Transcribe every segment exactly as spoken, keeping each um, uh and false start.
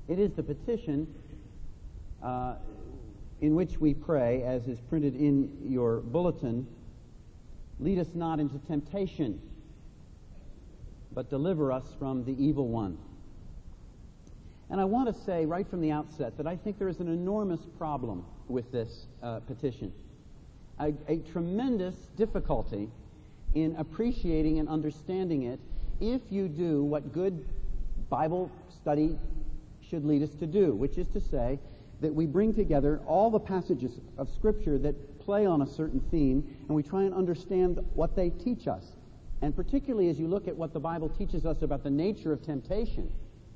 It is the petition uh, in which we pray, as is printed in your bulletin, "Lead us not into temptation, but deliver us from the evil one." And I want to say right from the outset that I think there is an enormous problem with this uh, petition, a, a tremendous difficulty in appreciating and understanding it if you do what good Bible study should lead us to do, which is to say that we bring together all the passages of Scripture that play on a certain theme, and we try and understand what they teach us. And particularly as you look at what the Bible teaches us about the nature of temptation,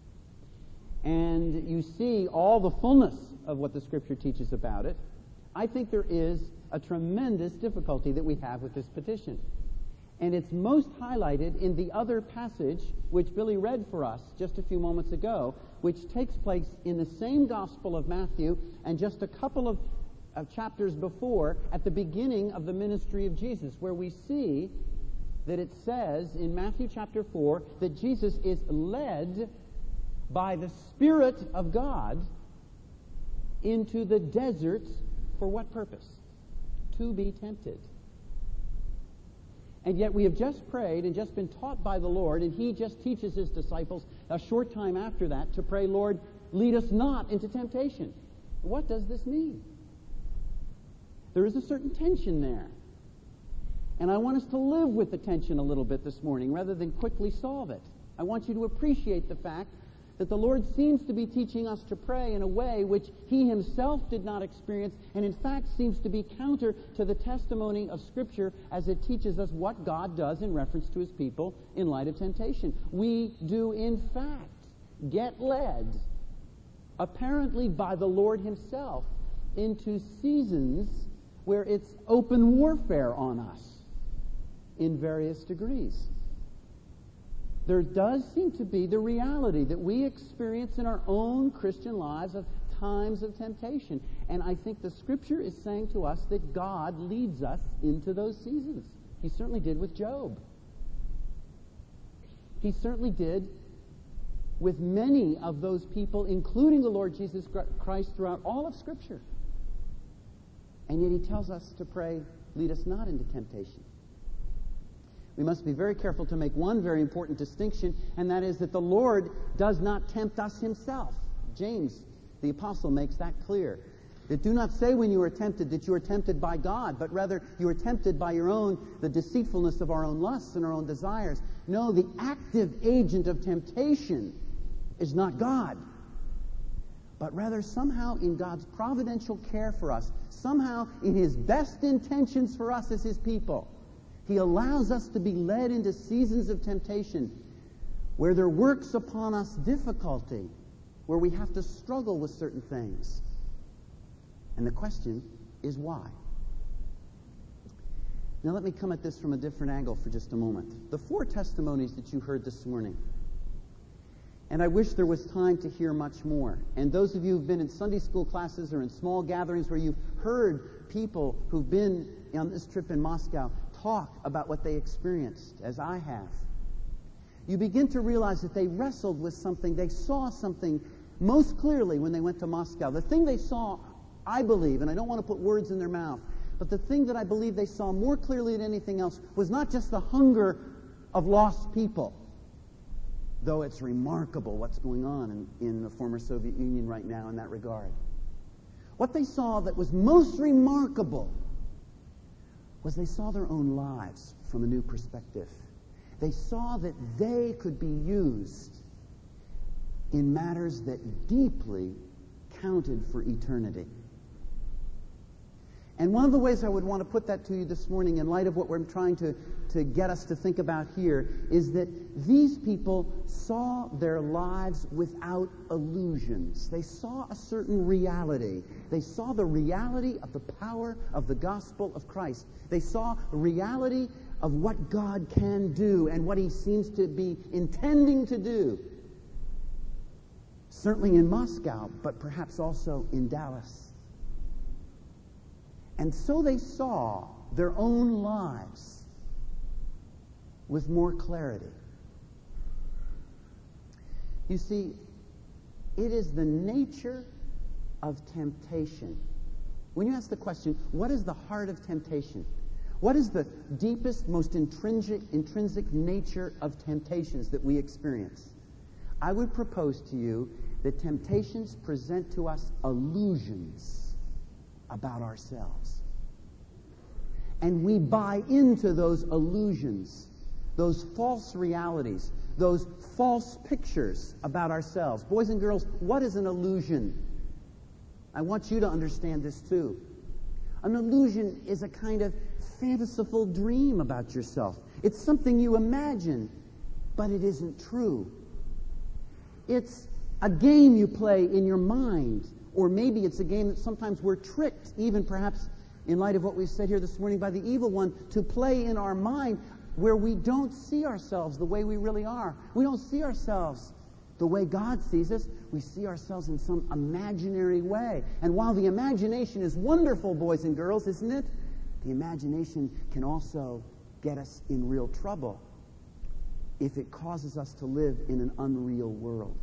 and you see all the fullness of what the Scripture teaches about it, I think there is a tremendous difficulty that we have with this petition. And it's most highlighted in the other passage, which Billy read for us just a few moments ago, which takes place in the same Gospel of Matthew and just a couple of, of chapters before, at the beginning of the ministry of Jesus, where we see that it says in Matthew chapter four that Jesus is led by the Spirit of God into the desert for what purpose? To be tempted. And yet we have just prayed and just been taught by the Lord, and He just teaches His disciples a short time after that to pray, "Lord, lead us not into temptation." What does this mean? There is a certain tension there. And I want us to live with the tension a little bit this morning rather than quickly solve it. I want you to appreciate the fact that the Lord seems to be teaching us to pray in a way which He Himself did not experience, and in fact seems to be counter to the testimony of Scripture as it teaches us what God does in reference to His people in light of temptation. We do in fact get led, apparently by the Lord Himself, into seasons where it's open warfare on us in various degrees. There does seem to be the reality that we experience in our own Christian lives of times of temptation. And I think the Scripture is saying to us that God leads us into those seasons. He certainly did with Job. He certainly did with many of those people, including the Lord Jesus Christ, throughout all of Scripture. And yet He tells us to pray, "Lead us not into temptation." We must be very careful to make one very important distinction, and that is that the Lord does not tempt us Himself. James, the apostle, makes that clear. That do not say when you are tempted that you are tempted by God, but rather you are tempted by your own, the deceitfulness of our own lusts and our own desires. No, the active agent of temptation is not God, but rather somehow in God's providential care for us, somehow in His best intentions for us as His people, He allows us to be led into seasons of temptation where there works upon us difficulty, where we have to struggle with certain things. And the question is why? Now let me come at this from a different angle for just a moment. The four testimonies that you heard this morning, and I wish there was time to hear much more. And those of you who've been in Sunday school classes or in small gatherings where you've heard people who've been on this trip in Moscow talk about what they experienced, as I have, you begin to realize that they wrestled with something. They saw something most clearly when they went to Moscow. The thing they saw, I believe, and I don't want to put words in their mouth, but the thing that I believe they saw more clearly than anything else was not just the hunger of lost people, though it's remarkable what's going on in, in the former Soviet Union right now in that regard. What they saw that was most remarkable was they saw their own lives from a new perspective. They saw that they could be used in matters that deeply counted for eternity. And one of the ways I would want to put that to you this morning, in light of what we're trying to, to get us to think about here, is that these people saw their lives without illusions. They saw a certain reality. They saw the reality of the power of the gospel of Christ. They saw the reality of what God can do and what He seems to be intending to do. Certainly in Moscow, but perhaps also in Dallas. And so they saw their own lives with more clarity. You see, It is the nature of temptation. When you ask the question, what is the heart of temptation? What is the deepest, most intrinsic, intrinsic nature of temptations that we experience? I would propose to you that temptations present to us illusions about ourselves. And we buy into those illusions, those false realities, those false pictures about ourselves. Boys and girls, what is an illusion? I want you to understand this too. An illusion is a kind of fanciful dream about yourself. It's something you imagine, but it isn't true. It's a game you play in your mind, or maybe it's a game that sometimes we're tricked, even perhaps in light of what we've said here this morning, by the evil one, to play in our mind where we don't see ourselves the way we really are. We don't see ourselves the way God sees us. We see ourselves in some imaginary way. And while the imagination is wonderful, boys and girls, isn't it? The imagination can also get us in real trouble if it causes us to live in an unreal world.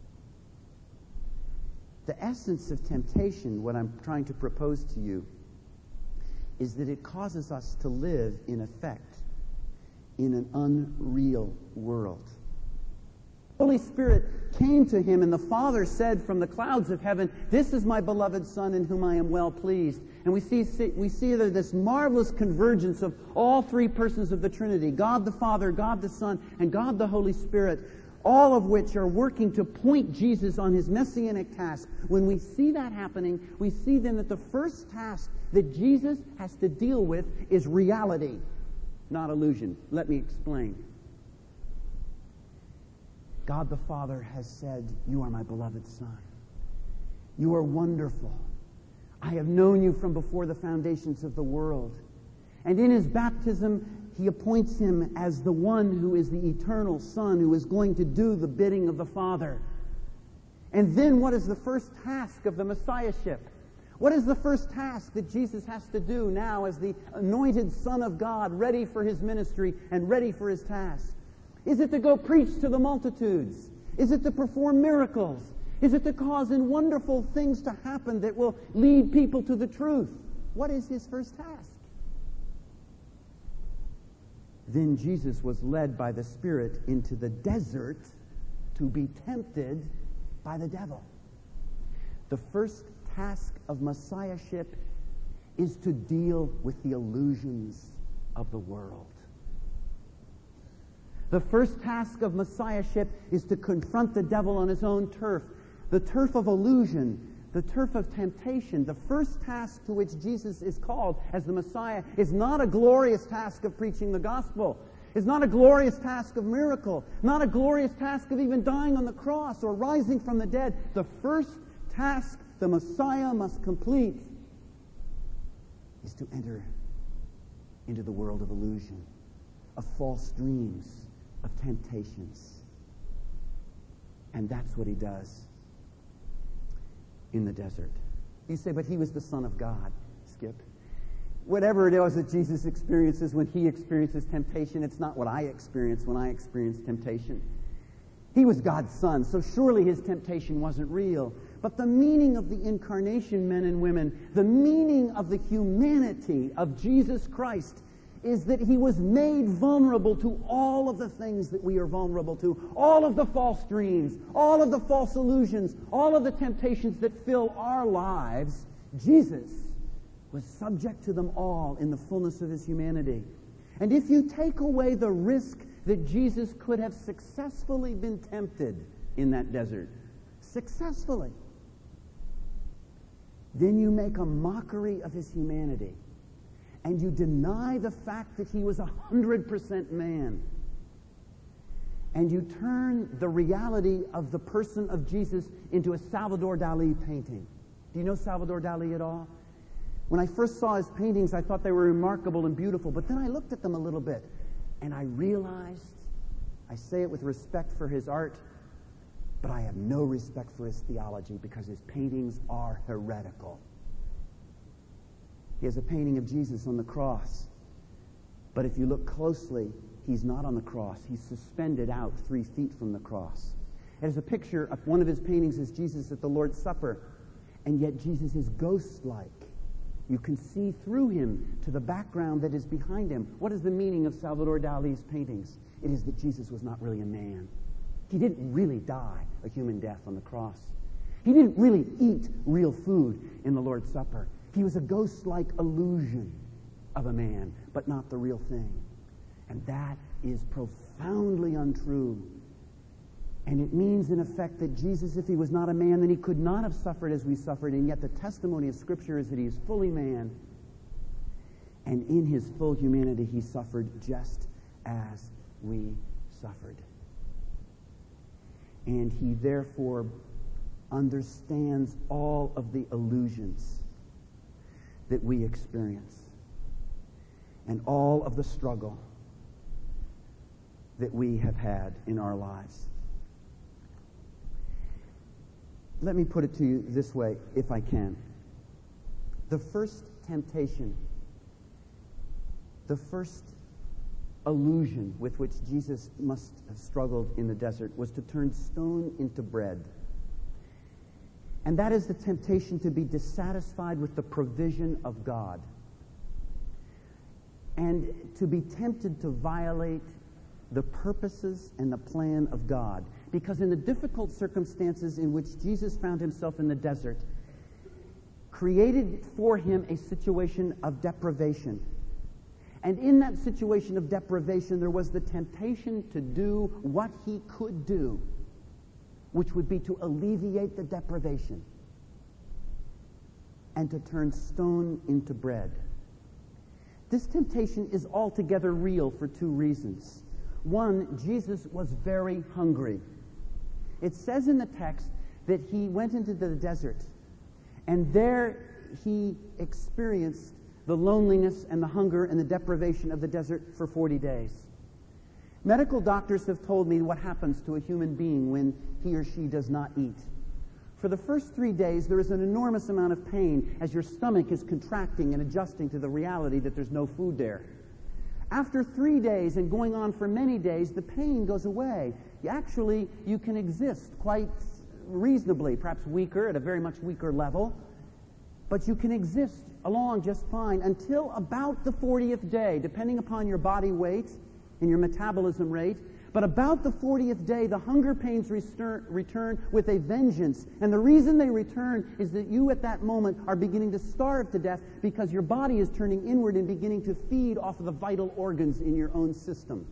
The essence of temptation, what I'm trying to propose to you, is that it causes us to live, in effect, in an unreal world. The Holy Spirit came to him, and the Father said from the clouds of heaven, "This is my beloved Son in whom I am well pleased." And we see, we see there this marvelous convergence of all three persons of the Trinity, God the Father, God the Son, and God the Holy Spirit, all of which are working to point Jesus on his messianic task. When we see that happening, we see then that the first task that Jesus has to deal with is reality, not illusion. Let me explain. God the Father has said, "You are my beloved Son. You are wonderful. I have known you from before the foundations of the world." And in his baptism, he appoints him as the one who is the eternal Son, who is going to do the bidding of the Father. And then what is the first task of the Messiahship? What is the first task that Jesus has to do now as the anointed Son of God, ready for his ministry and ready for his task? Is it to go preach to the multitudes? Is it to perform miracles? Is it to cause wonderful things to happen that will lead people to the truth? What is his first task? Then Jesus was led by the Spirit into the desert to be tempted by the devil. The first task of Messiahship is to deal with the illusions of the world. The first task of Messiahship is to confront the devil on his own turf, the turf of illusion, the turf of temptation. The first task to which Jesus is called as the Messiah is not a glorious task of preaching the gospel. It's not a glorious task of miracle, not a glorious task of even dying on the cross or rising from the dead. The first task the Messiah must complete is to enter into the world of illusion, of false dreams, of temptations. And that's what he does in the desert. You say, but he was the Son of God. Skip. Whatever it is that Jesus experiences when he experiences temptation, it's not what I experience when I experience temptation. He was God's Son, so surely his temptation wasn't real. But the meaning of the incarnation, men and women, the meaning of the humanity of Jesus Christ is that he was made vulnerable to all of the things that we are vulnerable to, all of the false dreams, all of the false illusions, all of the temptations that fill our lives. Jesus was subject to them all in the fullness of his humanity. And if you take away the risk that Jesus could have successfully been tempted in that desert, successfully, then you make a mockery of his humanity. And you deny the fact that he was a hundred percent man. And you turn the reality of the person of Jesus into a Salvador Dali painting. Do you know Salvador Dali at all? When I first saw his paintings, I thought they were remarkable and beautiful. But then I looked at them a little bit, and I realized, I say it with respect for his art, but I have no respect for his theology because his paintings are heretical. He has a painting of Jesus on the cross. But if you look closely, he's not on the cross. He's suspended out three feet from the cross. It is a picture of one of his paintings is Jesus at the Lord's Supper, and yet Jesus is ghost-like. You can see through him to the background that is behind him. What is the meaning of Salvador Dali's paintings? It is that Jesus was not really a man. He didn't really die a human death on the cross. He didn't really eat real food in the Lord's Supper. He was a ghost-like illusion of a man, but not the real thing. And that is profoundly untrue. And it means, in effect, that Jesus, if he was not a man, then he could not have suffered as we suffered. And yet the testimony of Scripture is that he is fully man. And in his full humanity, he suffered just as we suffered. And he therefore understands all of the illusions that we experience and all of the struggle that we have had in our lives. Let me put it to you this way, if I can. The first temptation, the first illusion with which Jesus must have struggled in the desert was to turn stone into bread. And that is the temptation to be dissatisfied with the provision of God and to be tempted to violate the purposes and the plan of God. Because in the difficult circumstances in which Jesus found himself in the desert, created for him a situation of deprivation. And in that situation of deprivation, there was the temptation to do what he could do, which would be to alleviate the deprivation and to turn stone into bread. This temptation is altogether real for two reasons. One, Jesus was very hungry. It says in the text that he went into the desert, and there he experienced the loneliness and the hunger and the deprivation of the desert for forty days. Medical doctors have told me what happens to a human being when he or she does not eat. For the first three days, there is an enormous amount of pain as your stomach is contracting and adjusting to the reality that there's no food there. After three days and going on for many days, the pain goes away. Actually, you can exist quite reasonably, perhaps weaker, at a very much weaker level, but you can exist along just fine until about the fortieth day, depending upon your body weight and your metabolism rate. But about the fortieth day, the hunger pains return, return with a vengeance. And the reason they return is that you at that moment are beginning to starve to death because your body is turning inward and beginning to feed off of the vital organs in your own system.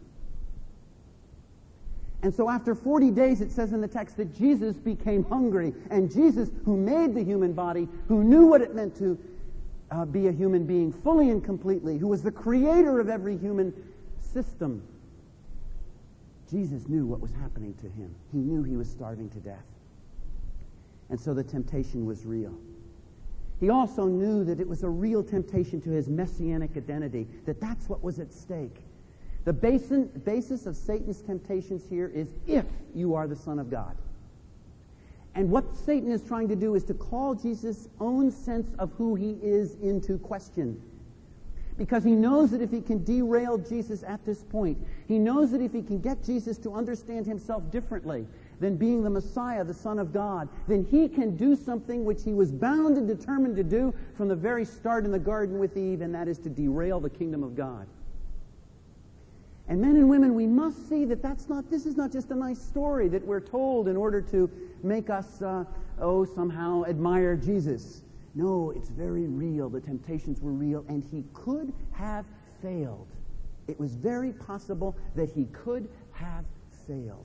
And so after forty days, it says in the text that Jesus became hungry. And Jesus, who made the human body, who knew what it meant to uh, be a human being fully and completely, who was the creator of every human system, Jesus knew what was happening to him. He knew he was starving to death. And so the temptation was real. He also knew that it was a real temptation to his messianic identity, that that's what was at stake. The basis of Satan's temptations here is if you are the Son of God. And what Satan is trying to do is to call Jesus' own sense of who he is into question. Because he knows that if he can derail Jesus at this point, he knows that if he can get Jesus to understand himself differently than being the Messiah, the Son of God, then he can do something which he was bound and determined to do from the very start in the garden with Eve, and that is to derail the kingdom of God. And men and women, we must see that that's not, this is not just a nice story that we're told in order to make us, uh, oh, somehow admire Jesus. No, it's very real. The temptations were real, and he could have failed. It was very possible that he could have failed.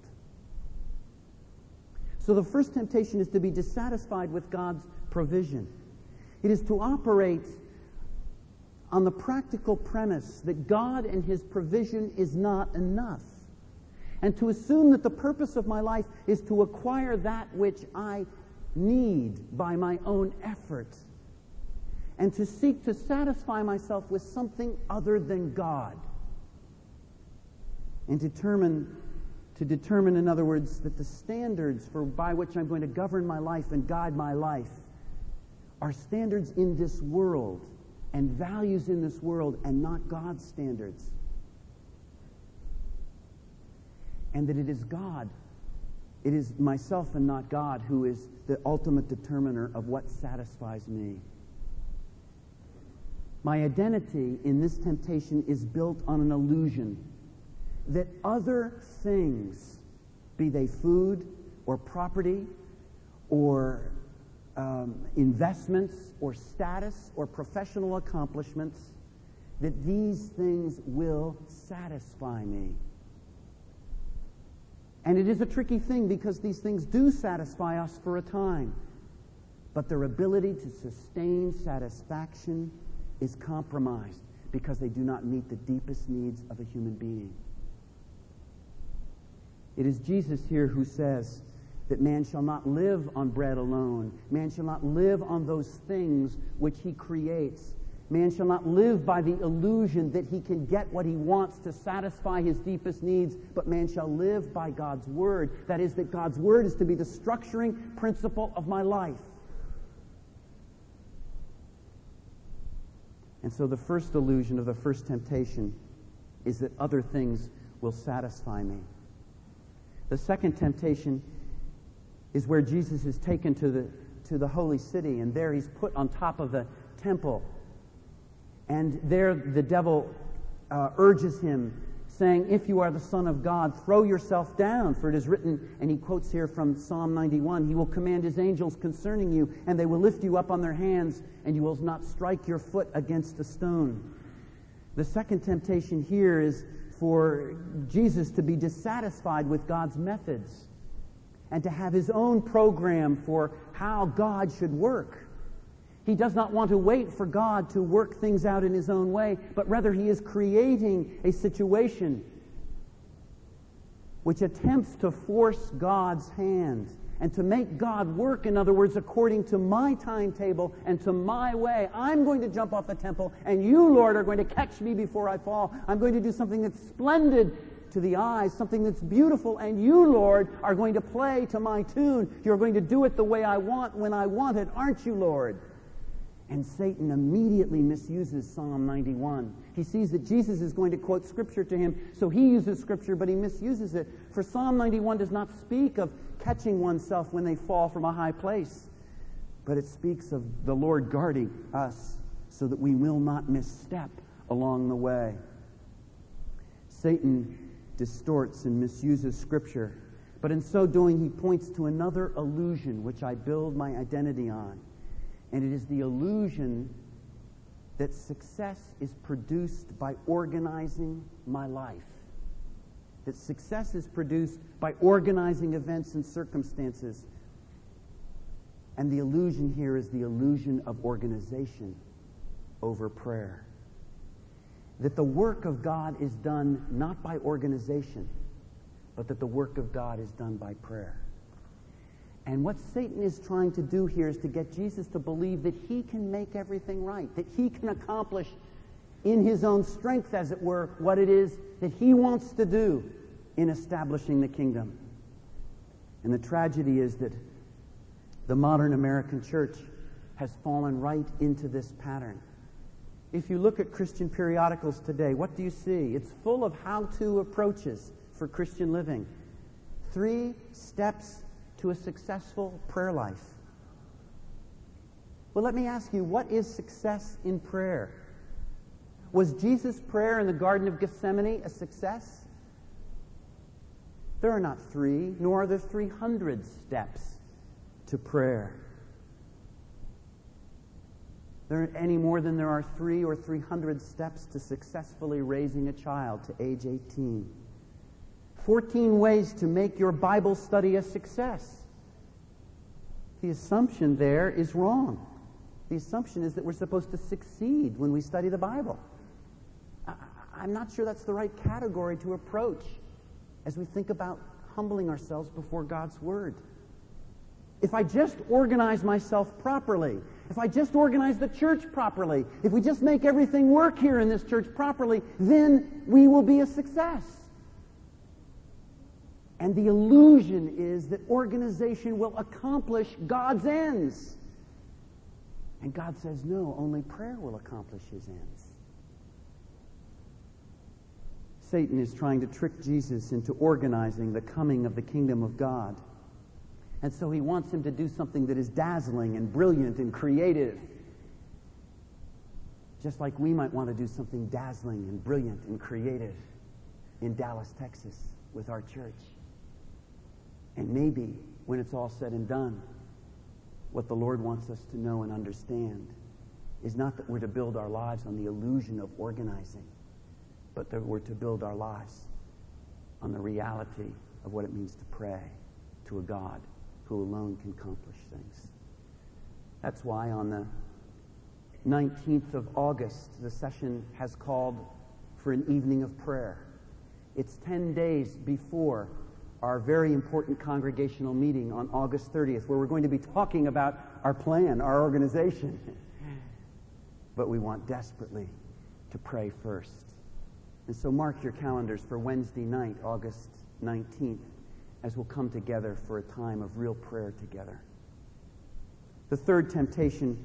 So the first temptation is to be dissatisfied with God's provision. It is to operate on the practical premise that God and his provision is not enough, and to assume that the purpose of my life is to acquire that which I need by my own effort, and to seek to satisfy myself with something other than God, and determine to determine, in other words, that the standards for by which I'm going to govern my life and guide my life are standards in this world and values in this world and not God's standards. And that it is God It is myself and not God who is the ultimate determiner of what satisfies me. My identity in this temptation is built on an illusion that other things, be they food or property or um, investments or status or professional accomplishments, that these things will satisfy me. And it is a tricky thing because these things do satisfy us for a time, but their ability to sustain satisfaction is compromised because they do not meet the deepest needs of a human being. It is Jesus here who says that man shall not live on bread alone. Man shall not live on those things which he creates. Man shall not live by the illusion that he can get what he wants to satisfy his deepest needs, but man shall live by God's Word. That is, that God's Word is to be the structuring principle of my life. And so the first illusion of the first temptation is that other things will satisfy me. The second temptation is where Jesus is taken to the, to the holy city, and there he's put on top of the temple. And there the devil uh, urges him, saying, if you are the Son of God, throw yourself down, for it is written, and he quotes here from Psalm ninety-one, he will command his angels concerning you, and they will lift you up on their hands, and you will not strike your foot against a stone. The second temptation here is for Jesus to be dissatisfied with God's methods and to have his own program for how God should work. He does not want to wait for God to work things out in his own way, but rather he is creating a situation which attempts to force God's hand and to make God work, in other words, according to my timetable and to my way. I'm going to jump off the temple, and you, Lord, are going to catch me before I fall. I'm going to do something that's splendid to the eyes, something that's beautiful, and you, Lord, are going to play to my tune. You're going to do it the way I want, when I want it, aren't you, Lord? And Satan immediately misuses Psalm ninety-one. He sees that Jesus is going to quote Scripture to him, so he uses Scripture, but he misuses it. For Psalm ninety-one does not speak of catching oneself when they fall from a high place, but it speaks of the Lord guarding us so that we will not misstep along the way. Satan distorts and misuses Scripture, but in so doing he points to another illusion which I build my identity on. And it is the illusion that success is produced by organizing my life. That success is produced by organizing events and circumstances. And the illusion here is the illusion of organization over prayer. That the work of God is done not by organization, but that the work of God is done by prayer. And what Satan is trying to do here is to get Jesus to believe that he can make everything right, that he can accomplish in his own strength, as it were, what it is that he wants to do in establishing the kingdom. And the tragedy is that the modern American church has fallen right into this pattern. If you look at Christian periodicals today, what do you see? It's full of how-to approaches for Christian living. Three steps to a successful prayer life. Well, let me ask you, what is success in prayer? Was Jesus' prayer in the Garden of Gethsemane a success? There are not three, nor are there three hundred steps to prayer. There are any more than there are three or three hundred steps to successfully raising a child to age eighteen. fourteen ways to make your Bible study a success. The assumption there is wrong. The assumption is that we're supposed to succeed when we study the Bible. I, I'm not sure that's the right category to approach as we think about humbling ourselves before God's Word. If I just organize myself properly, if I just organize the church properly, if we just make everything work here in this church properly, then we will be a success. And the illusion is that organization will accomplish God's ends. And God says, no, only prayer will accomplish his ends. Satan is trying to trick Jesus into organizing the coming of the kingdom of God. And so he wants him to do something that is dazzling and brilliant and creative. Just like we might want to do something dazzling and brilliant and creative in Dallas, Texas, with our church. And maybe, when it's all said and done, what the Lord wants us to know and understand is not that we're to build our lives on the illusion of organizing, but that we're to build our lives on the reality of what it means to pray to a God who alone can accomplish things. That's why on the nineteenth of August, the session has called for an evening of prayer. It's ten days before our very important congregational meeting on August thirtieth, where we're going to be talking about our plan, our organization. But we want desperately to pray first. And so mark your calendars for Wednesday night, August nineteenth, as we'll come together for a time of real prayer together. The third temptation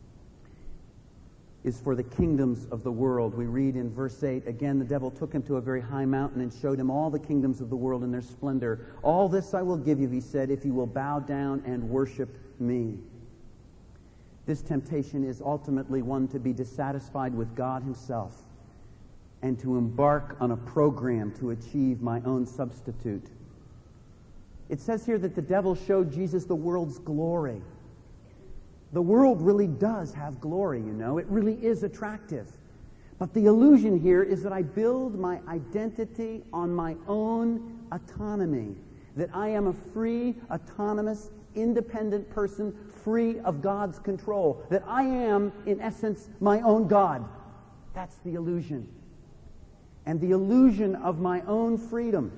is for the kingdoms of the world. We read in verse eight, again, the devil took him to a very high mountain and showed him all the kingdoms of the world in their splendor. All this I will give you, he said, if you will bow down and worship me. This temptation is ultimately one to be dissatisfied with God himself and to embark on a program to achieve my own substitute. It says here that the devil showed Jesus the world's glory. The world really does have glory, you know. It really is attractive. But the illusion here is that I build my identity on my own autonomy, that I am a free, autonomous, independent person, free of God's control, that I am, in essence, my own God. That's the illusion. And the illusion of my own freedom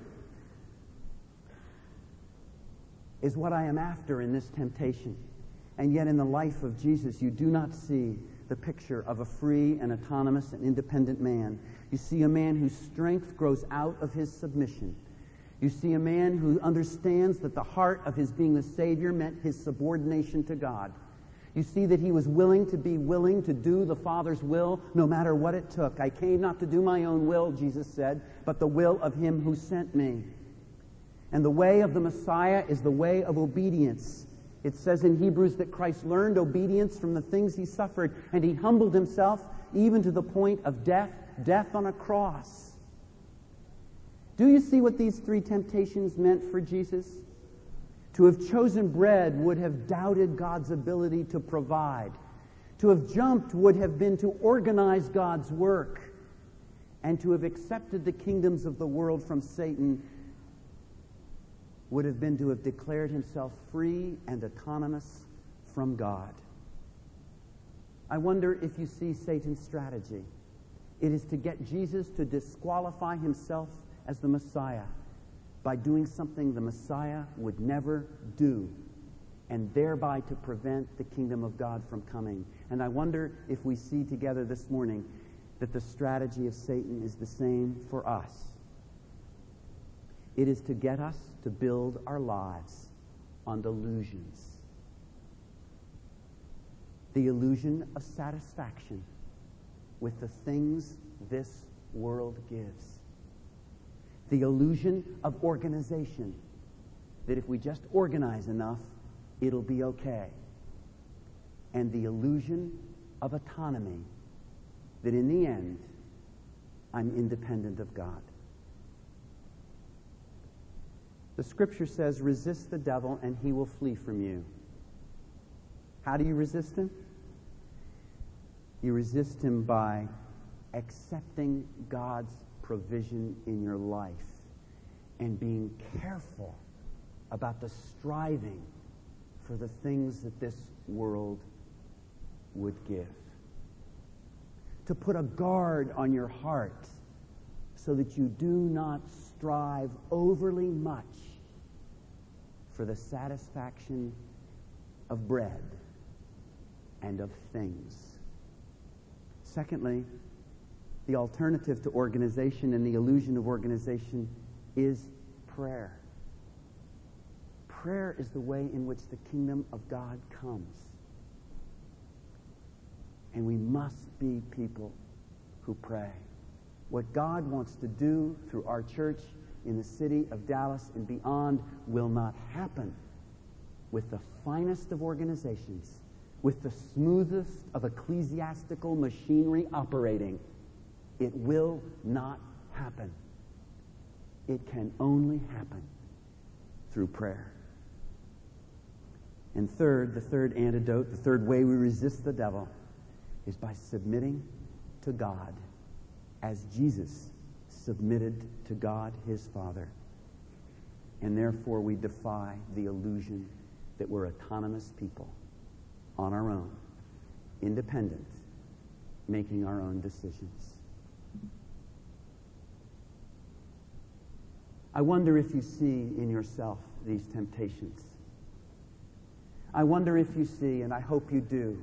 is what I am after in this temptation. And yet in the life of Jesus, you do not see the picture of a free and autonomous and independent man. You see a man whose strength grows out of his submission. You see a man who understands that the heart of his being the Savior meant his subordination to God. You see that he was willing to be willing to do the Father's will no matter what it took. I came not to do my own will, Jesus said, but the will of him who sent me. And the way of the Messiah is the way of obedience. It says in Hebrews that Christ learned obedience from the things he suffered, and he humbled himself even to the point of death, death on a cross. Do you see what these three temptations meant for Jesus? To have chosen bread would have doubted God's ability to provide. To have jumped would have been to organize God's work. And to have accepted the kingdoms of the world from Satan would have been to have declared himself free and autonomous from God. I wonder if you see Satan's strategy. It is to get Jesus to disqualify himself as the Messiah by doing something the Messiah would never do, and thereby to prevent the kingdom of God from coming. And I wonder if we see together this morning that the strategy of Satan is the same for us. It is to get us to build our lives on delusions. The illusion of satisfaction with the things this world gives. The illusion of organization, that if we just organize enough, it'll be okay. And the illusion of autonomy, that in the end, I'm independent of God. The Scripture says, resist the devil and he will flee from you. How do you resist him? You resist him by accepting God's provision in your life and being careful about the striving for the things that this world would give. To put a guard on your heart so that you do not strive overly much for the satisfaction of bread and of things. Secondly, the alternative to organization and the illusion of organization is prayer. Prayer is the way in which the kingdom of God comes. And we must be people who pray. What God wants to do through our church in the city of Dallas and beyond will not happen with the finest of organizations, with the smoothest of ecclesiastical machinery operating. It will not happen. It can only happen through prayer. And third, the third antidote, the third way we resist the devil is by submitting to God as Jesus submitted to God his Father. And therefore we defy the illusion that we're autonomous people on our own, independent, making our own decisions. I wonder if you see in yourself these temptations. I wonder if you see, and I hope you do,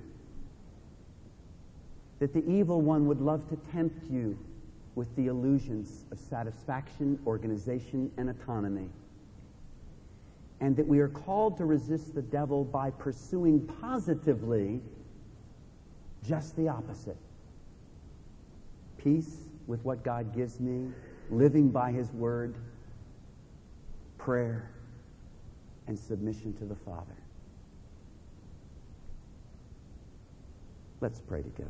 that the evil one would love to tempt you with the illusions of satisfaction, organization, and autonomy. And that we are called to resist the devil by pursuing positively just the opposite. Peace with what God gives me, living by his word, prayer, and submission to the Father. Let's pray together.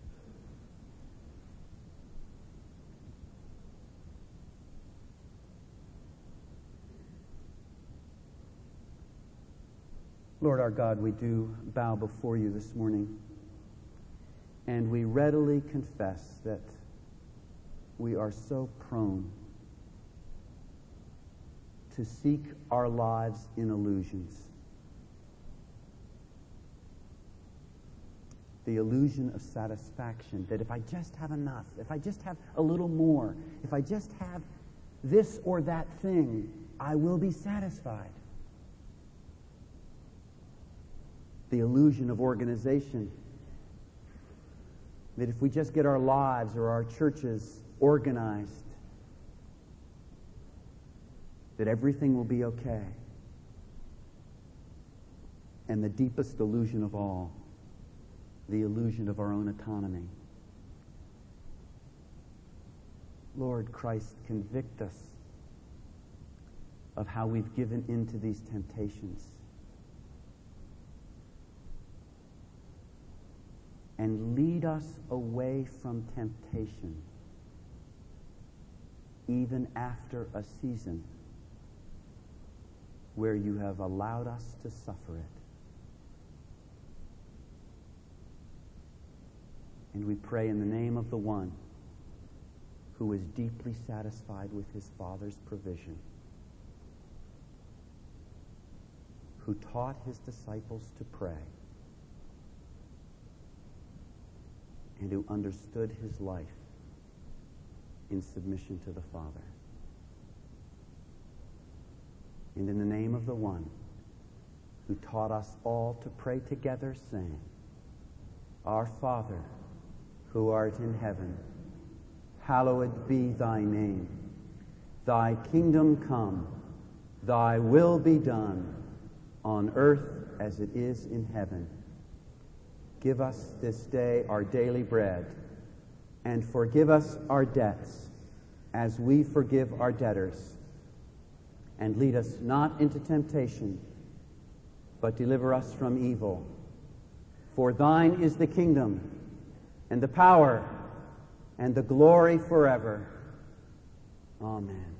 Lord our God, we do bow before you this morning, and we readily confess that we are so prone to seek our lives in illusions. The illusion of satisfaction, that if I just have enough, if I just have a little more, if I just have this or that thing, I will be satisfied. The illusion of organization, that if we just get our lives or our churches organized, that everything will be okay. And the deepest illusion of all, the illusion of our own autonomy. Lord Christ, convict us of how we've given into these temptations. And lead us away from temptation, even after a season where you have allowed us to suffer it. And we pray in the name of the one who is deeply satisfied with his Father's provision, who taught his disciples to pray, and who understood his life in submission to the Father. And in the name of the one who taught us all to pray together, saying, Our Father, who art in heaven, hallowed be thy name. Thy kingdom come, thy will be done, on earth as it is in heaven. Give us this day our daily bread, and forgive us our debts, as we forgive our debtors. And lead us not into temptation, but deliver us from evil. For thine is the kingdom, and the power, and the glory forever. Amen.